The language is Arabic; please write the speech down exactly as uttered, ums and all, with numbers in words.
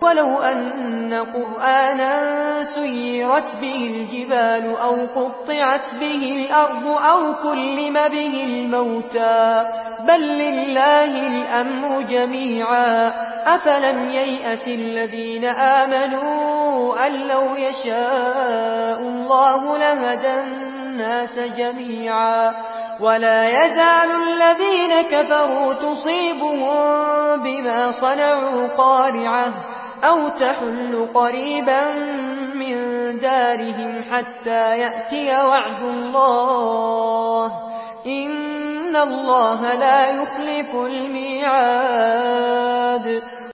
ولو أن قرآنا سيرت به الجبال أو قطعت به الأرض أو كلم به الموتى بل لله الأمر جميعا أفلم ييأس الذين آمنوا أن لو يشاء الله لهدى الناس جميعا ولا يزال الذين كفروا تصيبهم بما صنعوا قارعة أو تحل قريبا من دارهم حتى يأتي وعد الله إن الله لا يخلف الميعاد